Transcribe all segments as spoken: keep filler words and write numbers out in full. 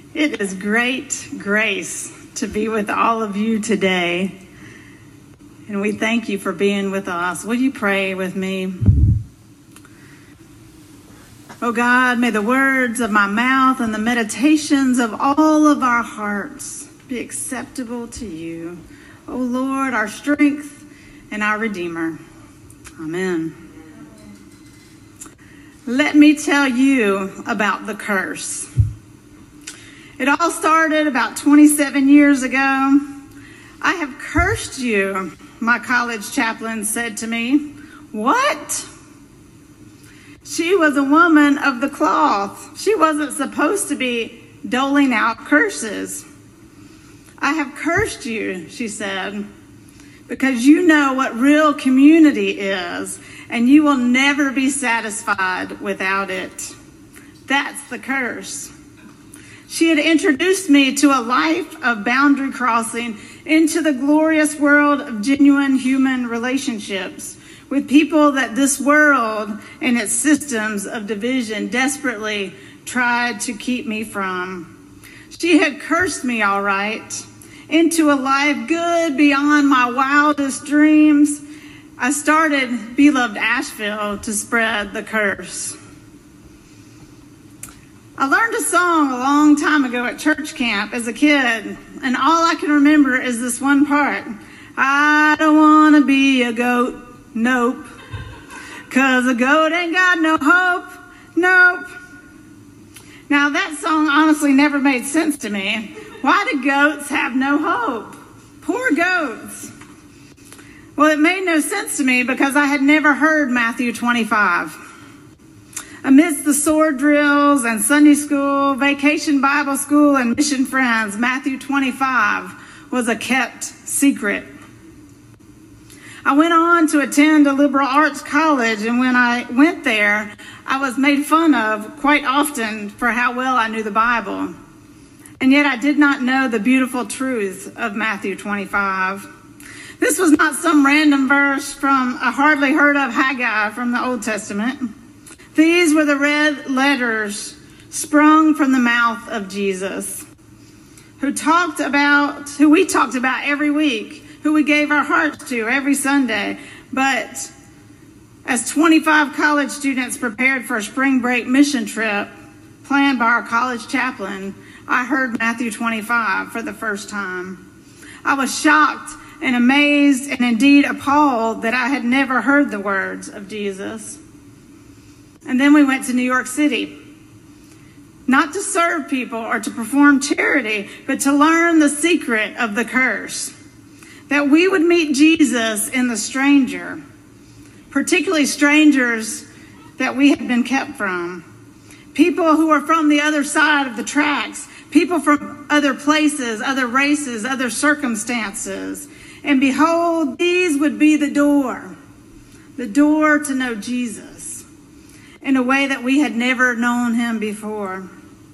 It is great grace to be with all of you today, and we thank you for being with us. Will you pray with me? Oh God, may the words of my mouth and the meditations of all of our hearts be acceptable to you, oh Lord, our strength and our Redeemer. Amen. Let me tell you about the curse. It all started about twenty-seven years ago. I have cursed you, my college chaplain said to me. What? She was a woman of the cloth. She wasn't supposed to be doling out curses. I have cursed you, she said, because you know what real community is, and you will never be satisfied without it. That's the curse. She had introduced me to a life of boundary crossing into the glorious world of genuine human relationships with people that this world and its systems of division desperately tried to keep me from. She had cursed me, all right, into a life good beyond my wildest dreams. I started Beloved Asheville to spread the curse. I learned a song a long time ago at church camp as a kid, and all I can remember is this one part. I don't want to be a goat, nope, 'cause a goat ain't got no hope, nope. Now that song honestly never made sense to me. Why do goats have no hope? Poor goats. Well, it made no sense to me because I had never heard Matthew twenty-five. Amidst the sword drills and Sunday school, vacation Bible school, and mission friends, Matthew twenty-five was a kept secret. I went on to attend a liberal arts college, and when I went there, I was made fun of quite often for how well I knew the Bible. And yet I did not know the beautiful truth of Matthew twenty-five. This was not some random verse from a hardly heard of Haggai from the Old Testament. These were the red letters sprung from the mouth of Jesus, who talked about, who we talked about every week, who we gave our hearts to every Sunday. But as twenty-five college students prepared for a spring break mission trip planned by our college chaplain, I heard Matthew twenty-five for the first time. I was shocked and amazed and indeed appalled that I had never heard the words of Jesus. And then we went to New York City, not to serve people or to perform charity, but to learn the secret of the curse, that we would meet Jesus in the stranger, particularly strangers that we had been kept from, people who are from the other side of the tracks, people from other places, other races, other circumstances. And behold, these would be the door, the door to know Jesus in a way that we had never known him before.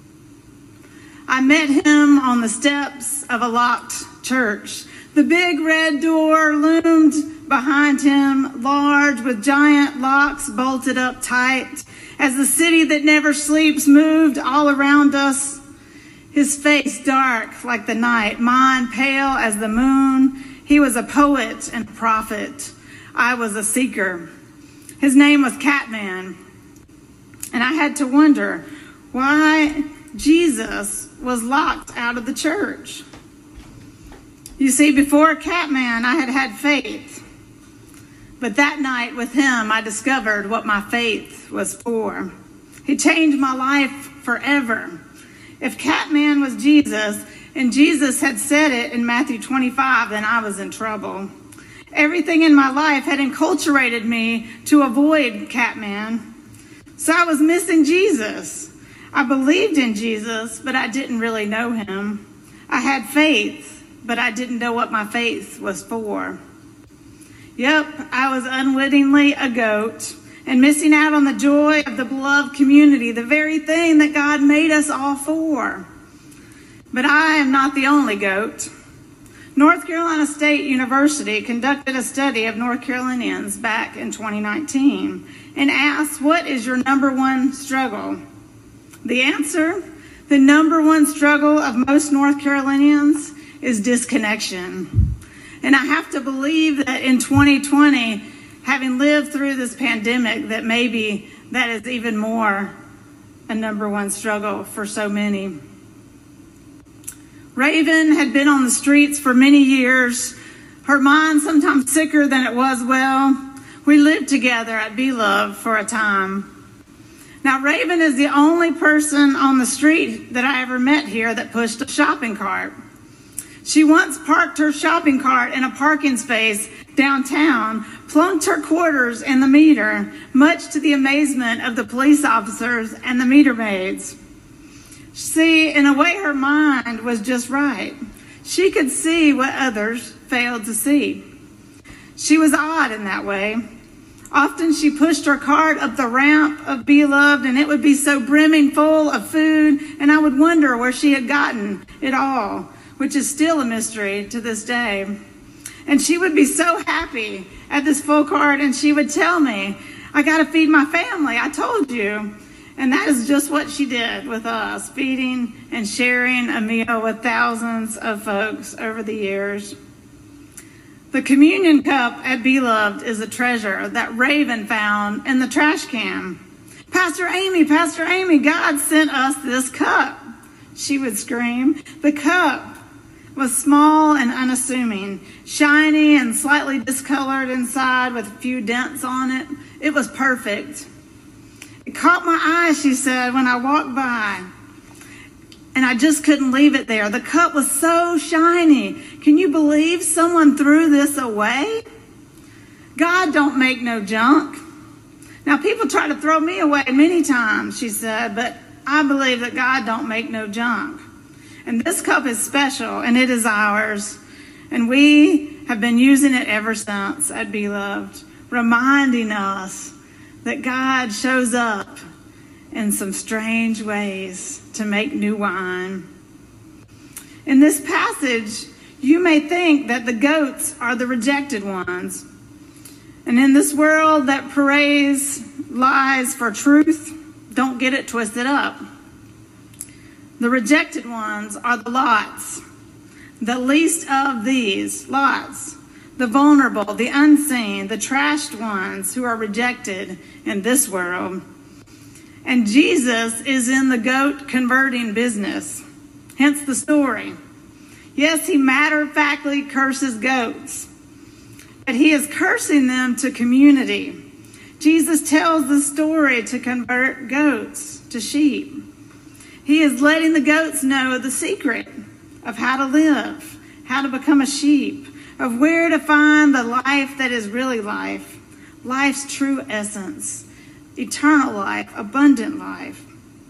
I met him on the steps of a locked church. The big red door loomed behind him, large with giant locks bolted up tight. As the city that never sleeps moved all around us, his face dark like the night, mine pale as the moon. He was a poet and a prophet. I was a seeker. His name was Catman. And I had to wonder why Jesus was locked out of the church. You see, before Catman, I had had faith. But that night with him, I discovered what my faith was for. He changed my life forever. If Catman was Jesus, and Jesus had said it in Matthew twenty-five, then I was in trouble. Everything in my life had enculturated me to avoid Catman. So I was missing Jesus. I believed in Jesus, but I didn't really know him. I had faith, but I didn't know what my faith was for. Yep, I was unwittingly a goat and missing out on the joy of the beloved community, the very thing that God made us all for. But I am not the only goat. North Carolina State University conducted a study of North Carolinians back in twenty nineteen and asked, what is your number one struggle? The answer, The number one struggle of most North Carolinians is disconnection. And I have to believe that in twenty twenty, having lived through this pandemic, that maybe that is even more a number one struggle for so many. Raven had been on the streets for many years, her mind sometimes sicker than it was well. We lived together at Beloved for a time. Now, Raven is the only person on the street that I ever met here that pushed a shopping cart. She once parked her shopping cart in a parking space downtown, plunked her quarters in the meter, much to the amazement of the police officers and the meter maids. See, in a way, her mind was just right. She could see what others failed to see. She was odd in that way. Often she pushed her cart up the ramp of Beloved, and it would be so brimming full of food, and I would wonder where she had gotten it all, which is still a mystery to this day. And she would be so happy at this full cart, and she would tell me, I got to feed my family, I told you. And that is just what she did with us, feeding and sharing a meal with thousands of folks over the years. The communion cup at Beloved is a treasure that Raven found in the trash can. Pastor Amy, Pastor Amy, God sent us this cup, she would scream. The cup was small and unassuming, shiny and slightly discolored inside with a few dents on it. It was perfect. It caught my eye, she said, when I walked by. And I just couldn't leave it there. The cup was so shiny. Can you believe someone threw this away? God don't make no junk. Now, people try to throw me away many times, she said, but I believe that God don't make no junk. And this cup is special, and it is ours. And we have been using it ever since at Beloved, reminding us that God shows up in some strange ways to make new wine. In this passage, you may think that the goats are the rejected ones. And in this world that parades lies for truth, don't get it twisted up. The rejected ones are the lots, the least of these lots, the vulnerable, the unseen, the trashed ones who are rejected in this world. And Jesus is in the goat converting business, hence the story. Yes, he matter-of-factly curses goats, but he is cursing them to community. Jesus tells the story to convert goats to sheep. He is letting the goats know the secret of how to live, how to become a sheep, of where to find the life that is really life, life's true essence, eternal life, abundant life.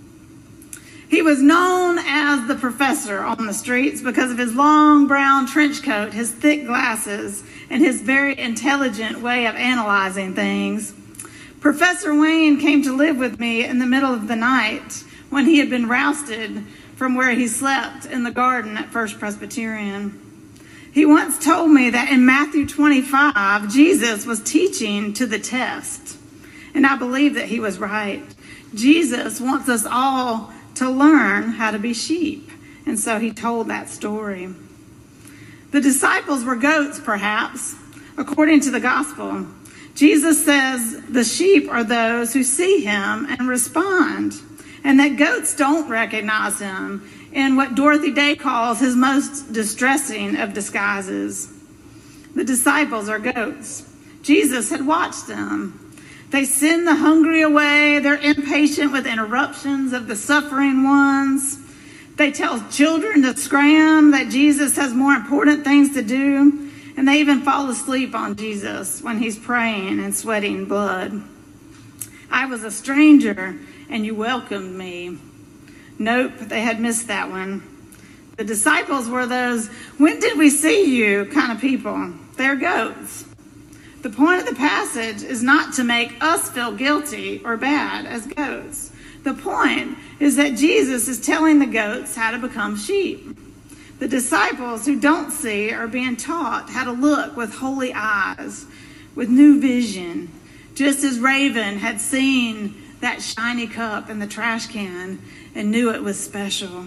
He was known as the professor on the streets because of his long brown trench coat, his thick glasses, and his very intelligent way of analyzing things. Professor Wayne came to live with me in the middle of the night when he had been rousted from where he slept in the garden at First Presbyterian. He once told me that in Matthew twenty-five, Jesus was teaching to the test. And I believe that he was right. Jesus wants us all to learn how to be sheep. And so he told that story. The disciples were goats, perhaps, according to the gospel. Jesus says the sheep are those who see him and respond, and that goats don't recognize him in what Dorothy Day calls his most distressing of disguises. The disciples are goats. Jesus had watched them. They send the hungry away. They're impatient with interruptions of the suffering ones. They tell children to scram, that Jesus has more important things to do. And they even fall asleep on Jesus when he's praying and sweating blood. I was a stranger and you welcomed me. Nope, they had missed that one. The disciples were those, when did we see you kind of people. They're goats. The point of the passage is not to make us feel guilty or bad as goats. The point is that Jesus is telling the goats how to become sheep. The disciples who don't see are being taught how to look with holy eyes, with new vision, just as Raven had seen that shiny cup in the trash can and knew it was special.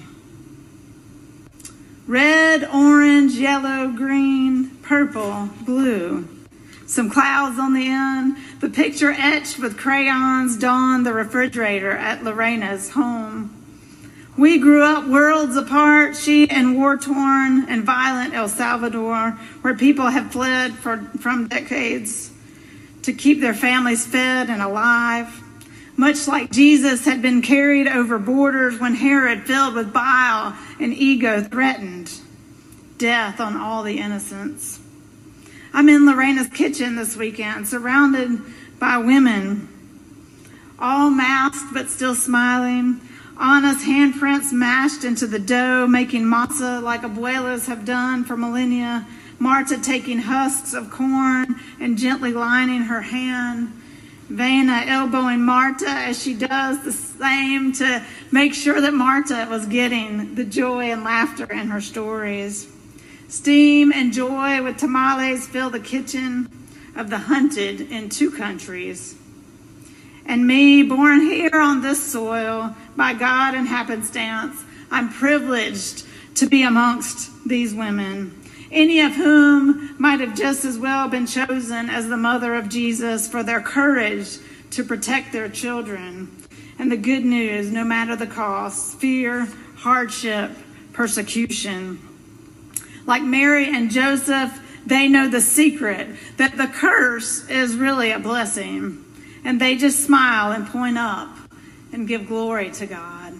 Red, orange, yellow, green, purple, blue. Some clouds on the end. The picture etched with crayons dawned the refrigerator at Lorena's home. We grew up worlds apart, she in war-torn and violent El Salvador, where people have fled for, from decades to keep their families fed and alive. Much like Jesus had been carried over borders when Herod, filled with bile and ego, threatened death on all the innocents. I'm in Lorena's kitchen this weekend, surrounded by women, all masked but still smiling. Anna's handprints mashed into the dough, making masa like abuelas have done for millennia. Marta taking husks of corn and gently lining her hand. Vena elbowing Marta as she does the same to make sure that Marta was getting the joy and laughter in her stories. Steam and joy with tamales fill the kitchen of the hunted in two countries. And me, born here on this soil by God and happenstance, I'm privileged to be amongst these women, any of whom might have just as well been chosen as the mother of Jesus for their courage to protect their children. And the good news, no matter the cost, fear, hardship, persecution. Like Mary and Joseph, they know the secret that the curse is really a blessing. And they just smile and point up and give glory to God.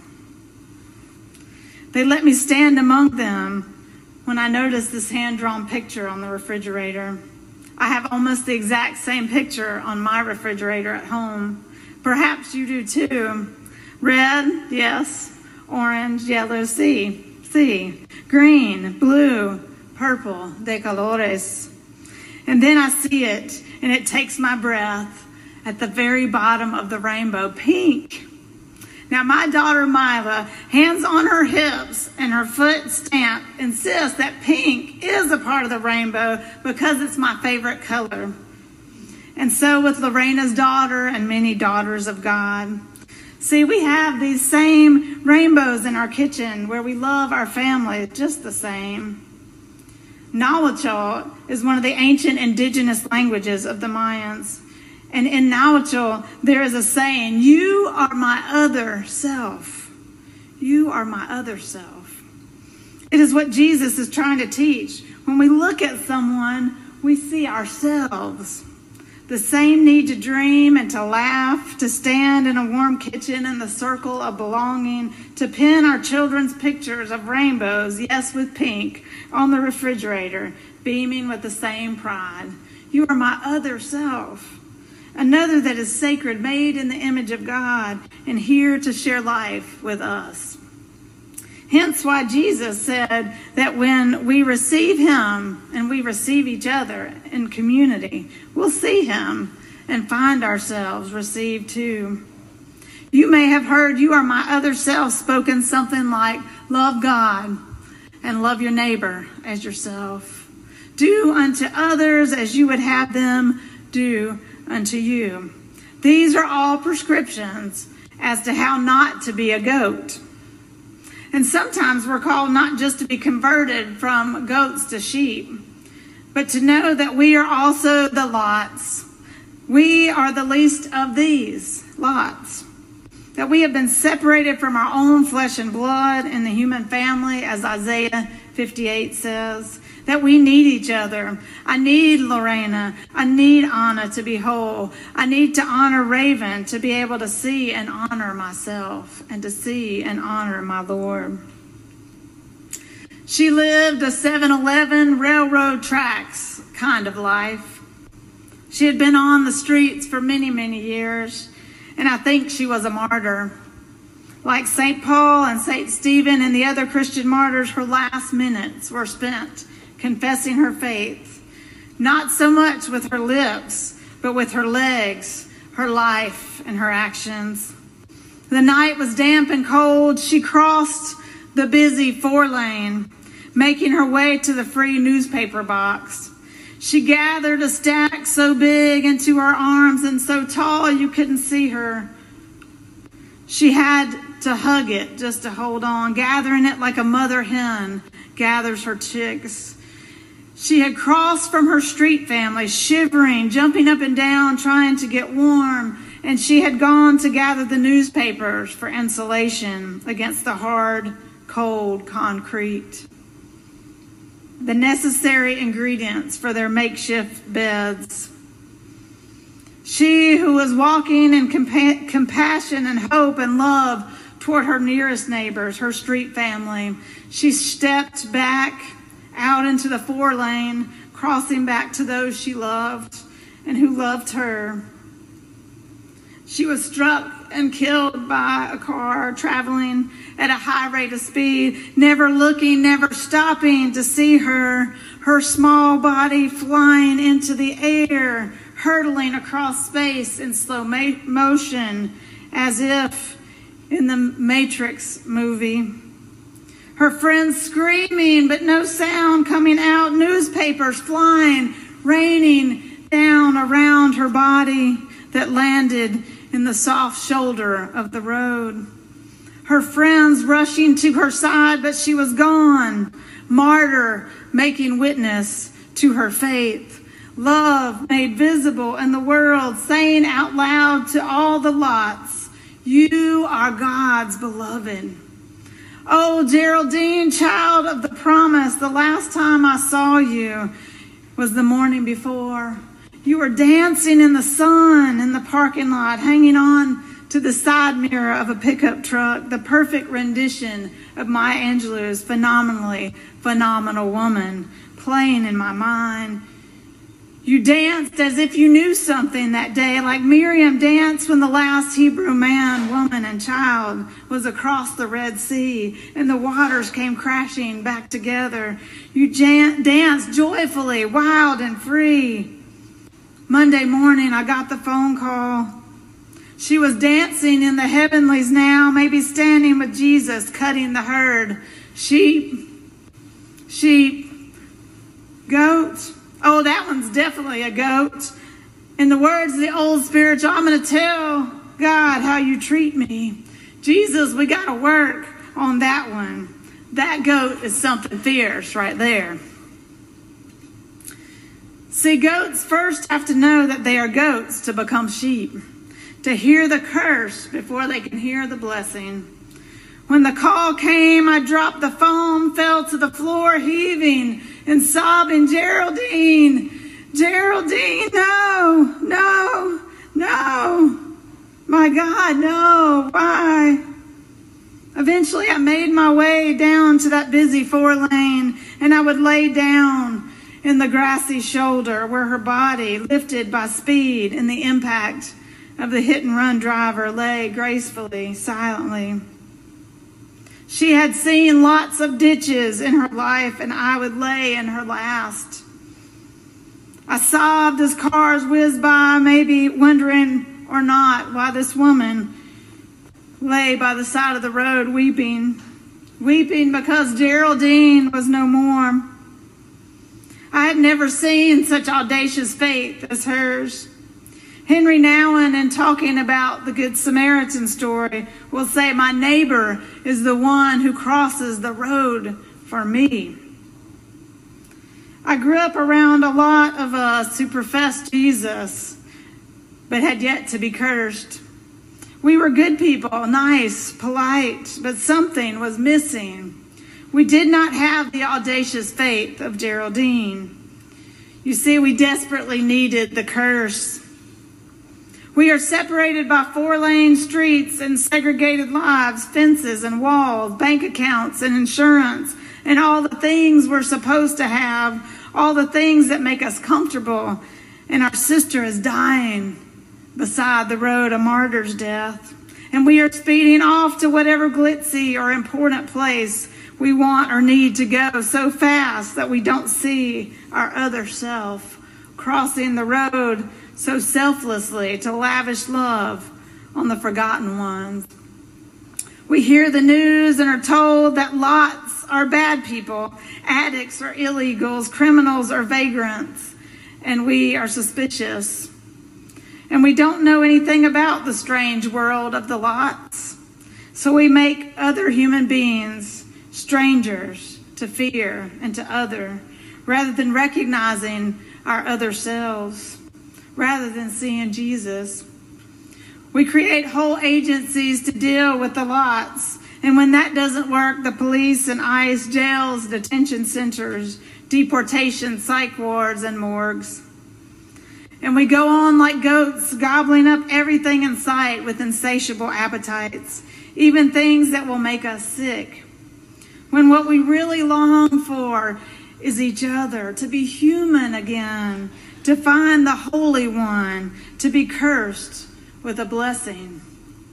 They let me stand among them when I noticed this hand-drawn picture on the refrigerator. I have almost the exact same picture on my refrigerator at home. Perhaps you do too. Red, yes. Orange, yellow, see. See. Green, blue, purple, de colores. And then I see it, and it takes my breath. At the very bottom of the rainbow, pink. Now, my daughter Mila, hands on her hips and her foot stamped, insists that pink is a part of the rainbow because it's my favorite color. And so with Lorena's daughter and many daughters of God. See, we have these same rainbows in our kitchen where we love our family just the same. Nahuatl is one of the ancient indigenous languages of the Mayans. And in Nahuatl, there is a saying, you are my other self. You are my other self. It is what Jesus is trying to teach. When we look at someone, we see ourselves. The same need to dream and to laugh, to stand in a warm kitchen in the circle of belonging, to pin our children's pictures of rainbows, yes, with pink, on the refrigerator, beaming with the same pride. You are my other self. Another that is sacred, made in the image of God, and here to share life with us. Hence why Jesus said that when we receive him and we receive each other in community, we'll see him and find ourselves received too. You may have heard you are my other self spoken something like love God and love your neighbor as yourself. Do unto others as you would have them do unto you. These are all prescriptions as to how not to be a goat. And sometimes we're called not just to be converted from goats to sheep, but to know that we are also the lots. We are the least of these lots. That we have been separated from our own flesh and blood in the human family, as Isaiah fifty-eight says. That we need each other. I need Lorena. I need Anna to be whole. I need to honor Raven to be able to see and honor myself and to see and honor my Lord. She lived a seven eleven railroad tracks kind of life. She had been on the streets for many, many years, and I think she was a martyr. Like Saint Paul and Saint Stephen and the other Christian martyrs, her last minutes were spent confessing her faith, not so much with her lips, but with her legs, her life, and her actions. The night was damp and cold. She crossed the busy four lane, making her way to the free newspaper box. She gathered a stack so big into her arms and so tall you couldn't see her. She had to hug it just to hold on, gathering it like a mother hen gathers her chicks. She had crossed from her street family, shivering, jumping up and down, trying to get warm, and she had gone to gather the newspapers for insulation against the hard, cold concrete. The necessary ingredients for their makeshift beds. She who was walking in compa- compassion and hope and love toward her nearest neighbors, her street family. She stepped back out into the four lane, crossing back to those she loved and who loved her. She was struck and killed by a car traveling at a high rate of speed, never looking, never stopping to see her, her small body flying into the air, hurtling across space in slow ma- motion, as if in the Matrix movie. Her friends screaming, but no sound coming out, newspapers flying, raining down around her body that landed in the soft shoulder of the road. Her friends rushing to her side, but she was gone. Martyr making witness to her faith. Love made visible in the world, saying out loud to all the lots, you are God's beloved. Oh, Geraldine, child of the promise, the last time I saw you was the morning before. You were dancing in the sun in the parking lot, hanging on to the side mirror of a pickup truck, the perfect rendition of Maya Angelou's phenomenally phenomenal woman playing in my mind. You danced as if you knew something that day, like Miriam danced when the last Hebrew man, woman, and child was across the Red Sea and the waters came crashing back together. You jan- danced joyfully, wild and free. Monday morning, I got the phone call. She was dancing in the heavenlies now, maybe standing with Jesus, cutting the herd. Sheep, sheep, goat. Oh, that one's definitely a goat. In the words of the old spiritual, I'm going to tell God how you treat me. Jesus, we got to work on that one. That goat is something fierce right there. See, goats first have to know that they are goats to become sheep, to hear the curse before they can hear the blessing. When the call came, I dropped the phone, fell to the floor, heaving and sobbing, Geraldine, Geraldine, no, no, no. My God, no, why? Eventually, I made my way down to that busy four lane, and I would lay down in the grassy shoulder where her body, lifted by speed and the impact of the hit-and-run driver, lay gracefully, silently. She had seen lots of ditches in her life, and I would lay in her last. I sobbed as cars whizzed by, maybe wondering or not why this woman lay by the side of the road weeping, weeping because Geraldine was no more. I had never seen such audacious faith as hers. Henry Nouwen, in talking about the Good Samaritan story, will say, my neighbor is the one who crosses the road for me. I grew up around a lot of us who professed Jesus, but had yet to be cursed. We were good people, nice, polite, but something was missing. We did not have the audacious faith of Geraldine. You see, we desperately needed the curse. We are separated by four-lane streets and segregated lives, fences and walls, bank accounts and insurance, and all the things we're supposed to have, all the things that make us comfortable. And our sister is dying beside the road, a martyr's death. And we are speeding off to whatever glitzy or important place we want or need to go so fast that we don't see our other self crossing the road so selflessly to lavish love on the forgotten ones. We hear the news and are told that lots are bad people, addicts or illegals, criminals or vagrants, and we are suspicious. And we don't know anything about the strange world of the lots. So we make other human beings strangers to fear and to other, rather than recognizing our other selves, rather than seeing Jesus. We create whole agencies to deal with the lots. And when that doesn't work, the police and ICE, jails, detention centers, deportation, psych wards, and morgues. And we go on like goats, gobbling up everything in sight with insatiable appetites, even things that will make us sick. When what we really long for is each other, to be human again, to find the Holy One, to be cursed with a blessing.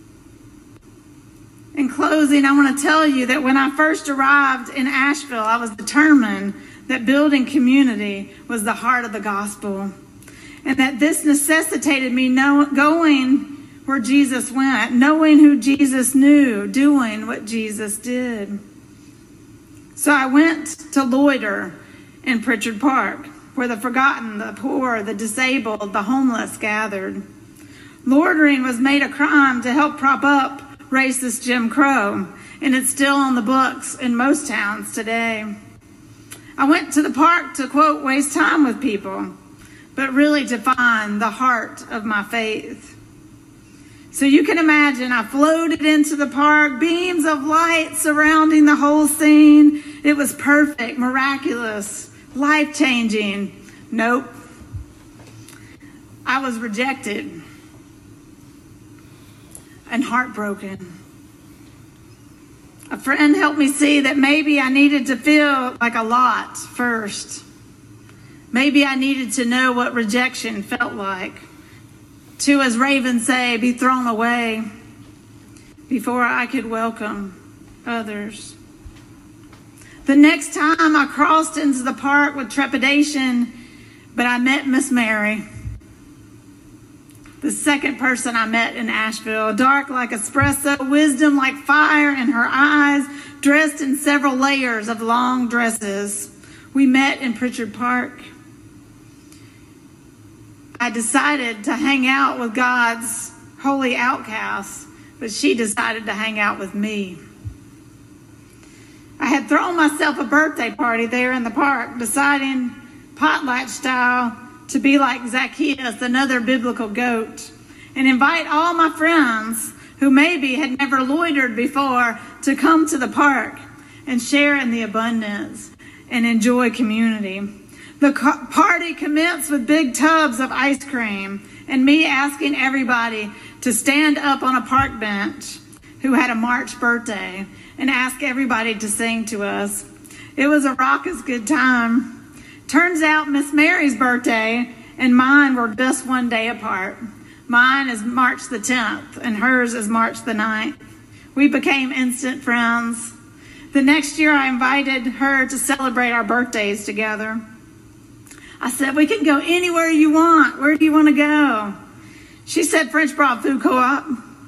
In closing, I want to tell you that when I first arrived in Asheville, I was determined that building community was the heart of the gospel, and that this necessitated me know, going where Jesus went, knowing who Jesus knew, doing what Jesus did. So I went to loiter in Pritchard Park, where the forgotten, the poor, the disabled, the homeless gathered. Loitering was made a crime to help prop up racist Jim Crow, and it's still on the books in most towns today. I went to the park to, quote, waste time with people, but really to find the heart of my faith. So you can imagine I floated into the park, beams of light surrounding the whole scene. It was perfect, miraculous, life-changing. Nope. I was rejected and heartbroken. A friend helped me see that maybe I needed to feel like a lot first. Maybe I needed to know what rejection felt like. To, as Ravens say, be thrown away before I could welcome others. The next time I crossed into the park with trepidation, but I met Miss Mary, the second person I met in Asheville, dark like espresso, wisdom like fire in her eyes, dressed in several layers of long dresses. We met in Pritchard Park. I decided to hang out with God's holy outcasts, but she decided to hang out with me. I had thrown myself a birthday party there in the park, deciding potlatch style to be like Zacchaeus, another biblical goat, and invite all my friends who maybe had never loitered before to come to the park and share in the abundance and enjoy community. The party commenced with big tubs of ice cream and me asking everybody to stand up on a park bench who had a March birthday and ask everybody to sing to us. It was a raucous good time. Turns out Miss Mary's birthday and mine were just one day apart. Mine is March the tenth and hers is March the ninth. We became instant friends. The next year I invited her to celebrate our birthdays together. I said, we can go anywhere you want. Where do you want to go? She said, French Broad Food Co-op.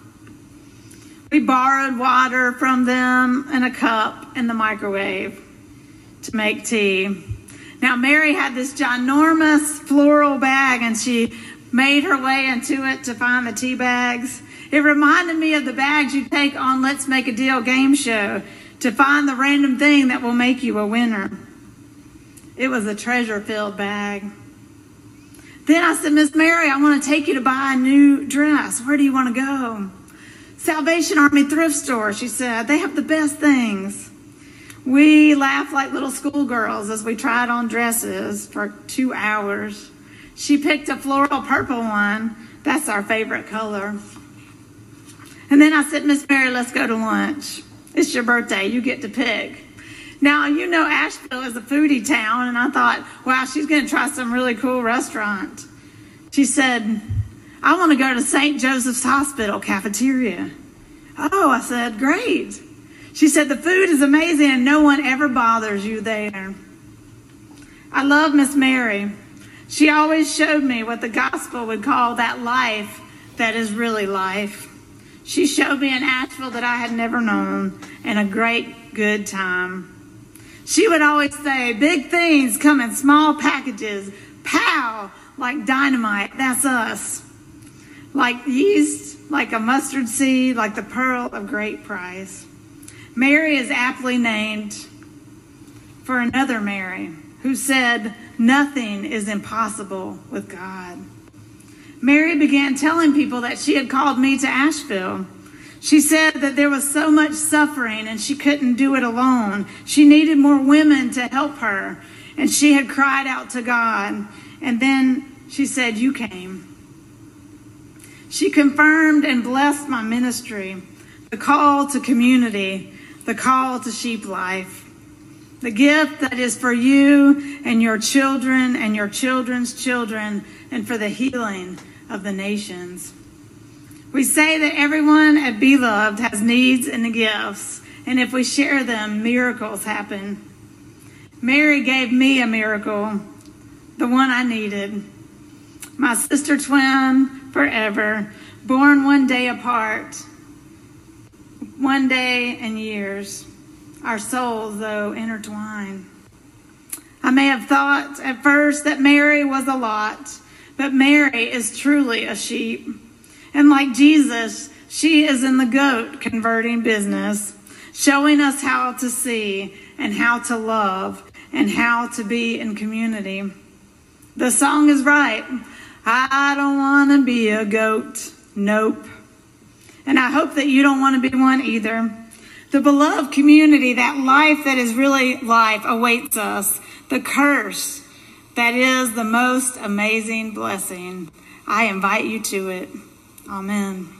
We borrowed water from them and a cup in the microwave to make tea. Now, Mary had this ginormous floral bag, and she made her way into it to find the tea bags. It reminded me of the bags you take on Let's Make a Deal game show to find the random thing that will make you a winner. It was a treasure-filled bag. Then I said, Miss Mary, I want to take you to buy a new dress. Where do you want to go? Salvation Army thrift store, she said. They have the best things. We laughed like little schoolgirls as we tried on dresses for two hours. She picked a floral purple one. That's our favorite color. And then I said, Miss Mary, let's go to lunch. It's your birthday. You get to pick. Now, you know Asheville is a foodie town, and I thought, wow, she's going to try some really cool restaurant. She said, I want to go to Saint Joseph's Hospital cafeteria. Oh, I said, great. She said, the food is amazing, and no one ever bothers you there. I love Miss Mary. She always showed me what the gospel would call that life that is really life. She showed me an Asheville that I had never known, and a great, good time. She would always say, big things come in small packages. Pow! Like dynamite. That's us. like yeast, like a mustard seed, like the pearl of great price. Mary is aptly named for another Mary who said, nothing is impossible with God. Mary began telling people that she had called me to Asheville. She said that there was so much suffering and she couldn't do it alone. She needed more women to help her. And she had cried out to God. And then she said, you came. She confirmed and blessed my ministry, the call to community, the call to sheep life, the gift that is for you and your children and your children's children, and for the healing of the nations. We say that everyone at Beloved has needs and gifts, and if we share them, miracles happen. Mary gave me a miracle, the one I needed. My sister twin forever, born one day apart, one day and years, our souls, though, intertwined. I may have thought at first that Mary was a lot, but Mary is truly a sheep. And like Jesus, she is in the goat converting business, showing us how to see and how to love and how to be in community. The song is right. I don't want to be a goat. Nope. And I hope that you don't want to be one either. The beloved community, that life that is really life, awaits us. The curse that is the most amazing blessing. I invite you to it. Amen.